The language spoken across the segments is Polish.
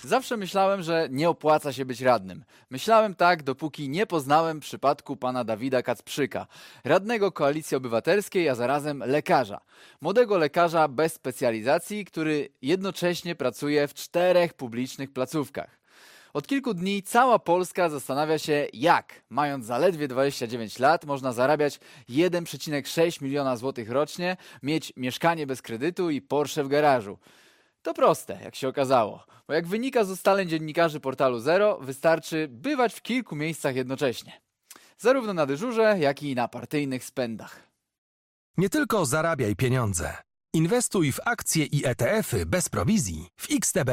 Zawsze myślałem, że nie opłaca się być radnym. Myślałem tak, dopóki nie poznałem przypadku pana Dawida Kacprzyka, radnego Koalicji Obywatelskiej, a zarazem lekarza. Młodego lekarza bez specjalizacji, który jednocześnie pracuje w 4 publicznych placówkach. Od kilku dni cała Polska zastanawia się, jak, mając zaledwie 29 lat, można zarabiać 1,6 miliona złotych rocznie, mieć mieszkanie bez kredytu i Porsche w garażu. To proste, jak się okazało, bo jak wynika z ustaleń dziennikarzy portalu Zero, wystarczy bywać w kilku miejscach jednocześnie. Zarówno na dyżurze, jak i na partyjnych spędach. Nie tylko zarabiaj pieniądze. Inwestuj w akcje i ETF-y bez prowizji w XTB.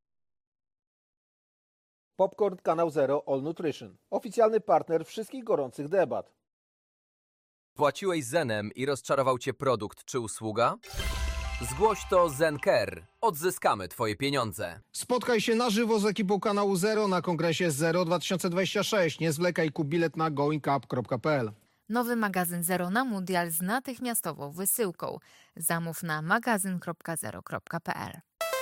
Popcorn Kanał Zero All Nutrition. Oficjalny partner wszystkich gorących debat. Płaciłeś Zenem i rozczarował Cię produkt czy usługa? Zgłoś to ZenCare. Odzyskamy Twoje pieniądze. Spotkaj się na żywo z ekipą kanału Zero na kongresie Zero 2026. Nie zwlekaj, kup bilet na goingup.pl. Nowy magazyn Zero na Mundial z natychmiastową wysyłką. Zamów na magazyn.zero.pl.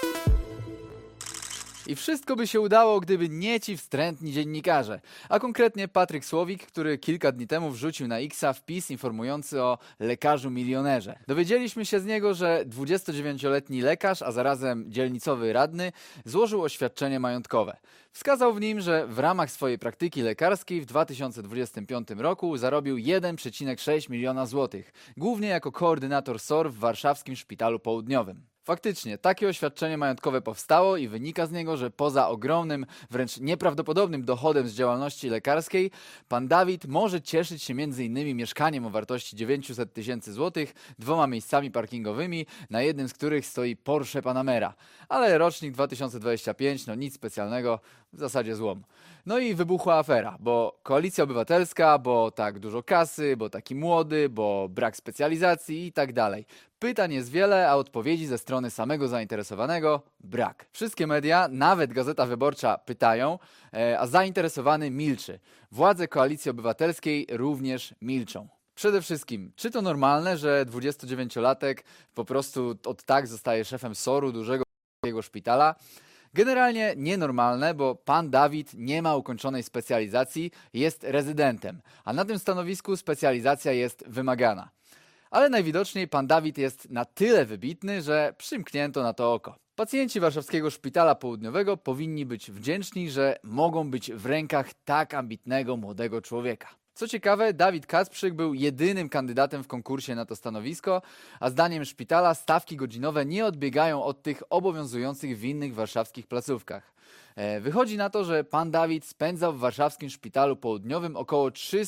I wszystko by się udało, gdyby nie ci wstrętni dziennikarze, a konkretnie Patryk Słowik, który kilka dni temu wrzucił na Xa wpis informujący o lekarzu milionerze. Dowiedzieliśmy się z niego, że 29-letni lekarz, a zarazem dzielnicowy radny, złożył oświadczenie majątkowe. Wskazał w nim, że w ramach swojej praktyki lekarskiej w 2025 roku zarobił 1,6 miliona złotych, głównie jako koordynator SOR w warszawskim szpitalu południowym. Faktycznie, takie oświadczenie majątkowe powstało i wynika z niego, że poza ogromnym, wręcz nieprawdopodobnym dochodem z działalności lekarskiej, pan Dawid może cieszyć się m.in. mieszkaniem o wartości 900 tysięcy złotych, 2 miejscami parkingowymi, na jednym z których stoi Porsche Panamera. Ale rocznik 2025, no nic specjalnego, w zasadzie złom. No i wybuchła afera, bo Koalicja Obywatelska, bo tak dużo kasy, bo taki młody, bo brak specjalizacji i tak dalej. Pytań jest wiele, a odpowiedzi ze strony samego zainteresowanego brak. Wszystkie media, nawet Gazeta Wyborcza, pytają, a zainteresowany milczy. Władze Koalicji Obywatelskiej również milczą. Przede wszystkim, czy to normalne, że 29-latek po prostu od tak zostaje szefem SOR-u, dużego szpitala? Generalnie nienormalne, bo pan Dawid nie ma ukończonej specjalizacji, jest rezydentem, a na tym stanowisku specjalizacja jest wymagana. Ale najwidoczniej pan Dawid jest na tyle wybitny, że przymknięto na to oko. Pacjenci warszawskiego szpitala południowego powinni być wdzięczni, że mogą być w rękach tak ambitnego młodego człowieka. Co ciekawe, Dawid Kacprzyk był jedynym kandydatem w konkursie na to stanowisko, a zdaniem szpitala stawki godzinowe nie odbiegają od tych obowiązujących w innych warszawskich placówkach. Wychodzi na to, że pan Dawid spędzał w warszawskim szpitalu południowym około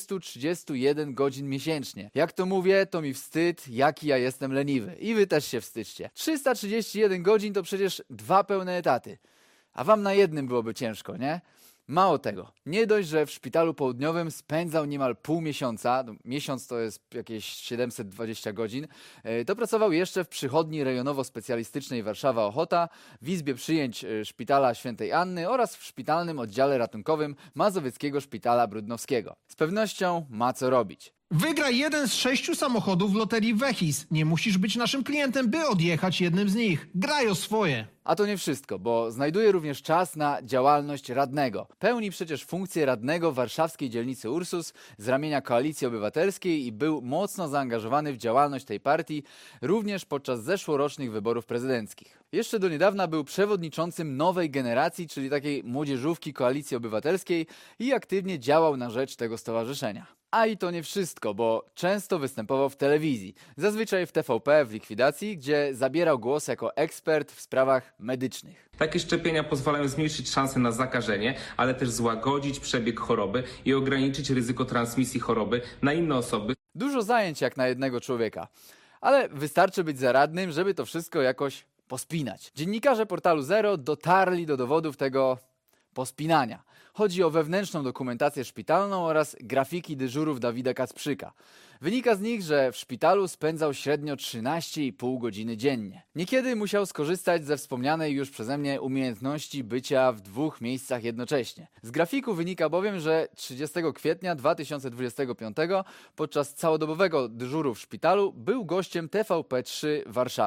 331 godzin miesięcznie. Jak to mówię, to mi wstyd, jaki ja jestem leniwy. I wy też się wstydźcie. 331 godzin to przecież 2 pełne etaty. A wam na jednym byłoby ciężko, nie? Mało tego, nie dość, że w szpitalu południowym spędzał niemal pół miesiąca, miesiąc to jest jakieś 720 godzin, to pracował jeszcze w przychodni rejonowo-specjalistycznej Warszawa-Ochota, w izbie przyjęć szpitala Świętej Anny oraz w szpitalnym oddziale ratunkowym Mazowieckiego Szpitala Brudnowskiego. Z pewnością ma co robić. Wygraj jeden z 6 samochodów w loterii Wechis. Nie musisz być naszym klientem, by odjechać jednym z nich. Graj o swoje. A to nie wszystko, bo znajduje również czas na działalność radnego. Pełni przecież funkcję radnego warszawskiej dzielnicy Ursus z ramienia Koalicji Obywatelskiej i był mocno zaangażowany w działalność tej partii również podczas zeszłorocznych wyborów prezydenckich. Jeszcze do niedawna był przewodniczącym Nowej Generacji, czyli takiej młodzieżówki Koalicji Obywatelskiej i aktywnie działał na rzecz tego stowarzyszenia. A i to nie wszystko, bo często występował w telewizji, zazwyczaj w TVP w likwidacji, gdzie zabierał głos jako ekspert w sprawach medycznych. Takie szczepienia pozwalają zmniejszyć szanse na zakażenie, ale też złagodzić przebieg choroby i ograniczyć ryzyko transmisji choroby na inne osoby. Dużo zajęć jak na jednego człowieka, ale wystarczy być zaradnym, żeby to wszystko jakoś pospinać. Dziennikarze portalu Zero dotarli do dowodów tego pospinania. Chodzi o wewnętrzną dokumentację szpitalną oraz grafiki dyżurów Dawida Kacprzyka. Wynika z nich, że w szpitalu spędzał średnio 13,5 godziny dziennie. Niekiedy musiał skorzystać ze wspomnianej już przeze mnie umiejętności bycia w 2 miejscach jednocześnie. Z grafiku wynika bowiem, że 30 kwietnia 2025 podczas całodobowego dyżuru w szpitalu był gościem TVP3 Warszawa.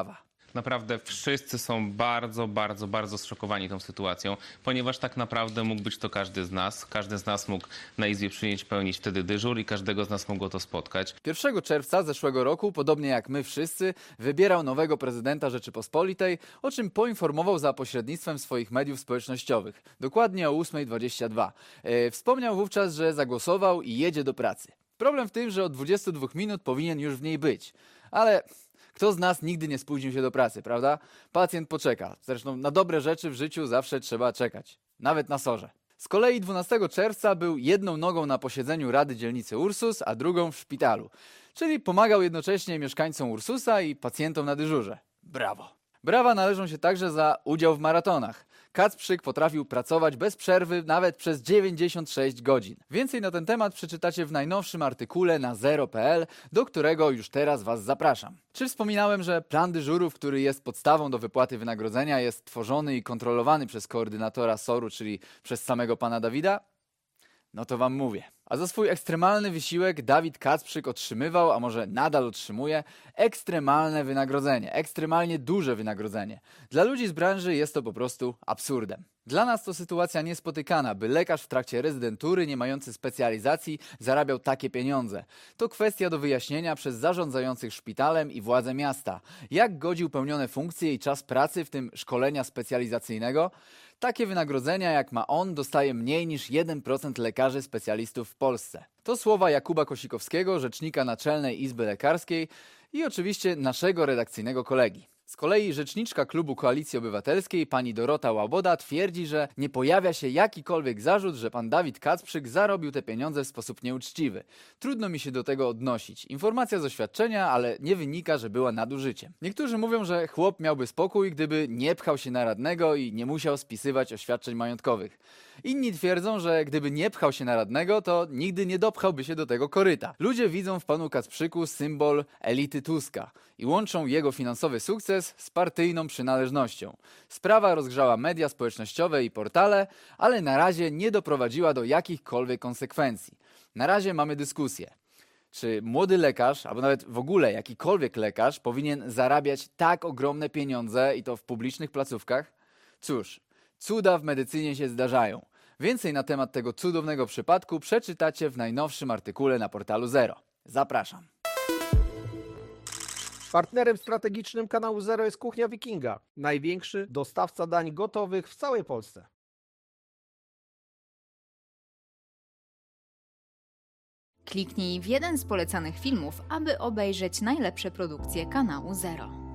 Naprawdę wszyscy są bardzo, bardzo, bardzo zszokowani tą sytuacją, ponieważ tak naprawdę mógł być to każdy z nas. Każdy z nas mógł na izbie przyjęć pełnić wtedy dyżur i każdego z nas mogło to spotkać. 1 czerwca zeszłego roku, podobnie jak my wszyscy, wybierał nowego prezydenta Rzeczypospolitej, o czym poinformował za pośrednictwem swoich mediów społecznościowych. Dokładnie o 8:22. Wspomniał wówczas, że zagłosował i jedzie do pracy. Problem w tym, że od 22 minut powinien już w niej być. Ale kto z nas nigdy nie spóźnił się do pracy, prawda? Pacjent poczeka. Zresztą na dobre rzeczy w życiu zawsze trzeba czekać. Nawet na sorze. Z kolei 12 czerwca był jedną nogą na posiedzeniu Rady Dzielnicy Ursus, a drugą w szpitalu. Czyli pomagał jednocześnie mieszkańcom Ursusa i pacjentom na dyżurze. Brawo! Brawa należą się także za udział w maratonach. Kacprzyk potrafił pracować bez przerwy nawet przez 96 godzin. Więcej na ten temat przeczytacie w najnowszym artykule na zero.pl, do którego już teraz Was zapraszam. Czy wspominałem, że plan dyżurów, który jest podstawą do wypłaty wynagrodzenia, jest tworzony i kontrolowany przez koordynatora SOR-u, czyli przez samego pana Dawida? No to wam mówię. A za swój ekstremalny wysiłek Dawid Kacprzyk otrzymywał, a może nadal otrzymuje, ekstremalne wynagrodzenie. Ekstremalnie duże wynagrodzenie. Dla ludzi z branży jest to po prostu absurdem. Dla nas to sytuacja niespotykana, by lekarz w trakcie rezydentury, nie mający specjalizacji, zarabiał takie pieniądze. To kwestia do wyjaśnienia przez zarządzających szpitalem i władze miasta. Jak godził pełnione funkcje i czas pracy, w tym szkolenia specjalizacyjnego? Takie wynagrodzenia jak ma on dostaje mniej niż 1% lekarzy specjalistów w Polsce. To słowa Jakuba Kosikowskiego, rzecznika Naczelnej Izby Lekarskiej i oczywiście naszego redakcyjnego kolegi. Z kolei rzeczniczka klubu Koalicji Obywatelskiej, pani Dorota Łaboda, twierdzi, że nie pojawia się jakikolwiek zarzut, że pan Dawid Kacprzyk zarobił te pieniądze w sposób nieuczciwy. Trudno mi się do tego odnosić. Informacja z oświadczenia, ale nie wynika, że była nadużyciem. Niektórzy mówią, że chłop miałby spokój, gdyby nie pchał się na radnego i nie musiał spisywać oświadczeń majątkowych. Inni twierdzą, że gdyby nie pchał się na radnego, to nigdy nie dopchałby się do tego koryta. Ludzie widzą w panu Kacprzyku symbol elity Tuska i łączą jego finansowy sukces z partyjną przynależnością. Sprawa rozgrzała media społecznościowe i portale, ale na razie nie doprowadziła do jakichkolwiek konsekwencji. Na razie mamy dyskusję. Czy młody lekarz, albo nawet w ogóle jakikolwiek lekarz powinien zarabiać tak ogromne pieniądze i to w publicznych placówkach? Cóż, cuda w medycynie się zdarzają. Więcej na temat tego cudownego przypadku przeczytacie w najnowszym artykule na portalu Zero. Zapraszam. Partnerem strategicznym kanału Zero jest Kuchnia Wikinga, największy dostawca dań gotowych w całej Polsce. Kliknij w jeden z polecanych filmów, aby obejrzeć najlepsze produkcje kanału Zero.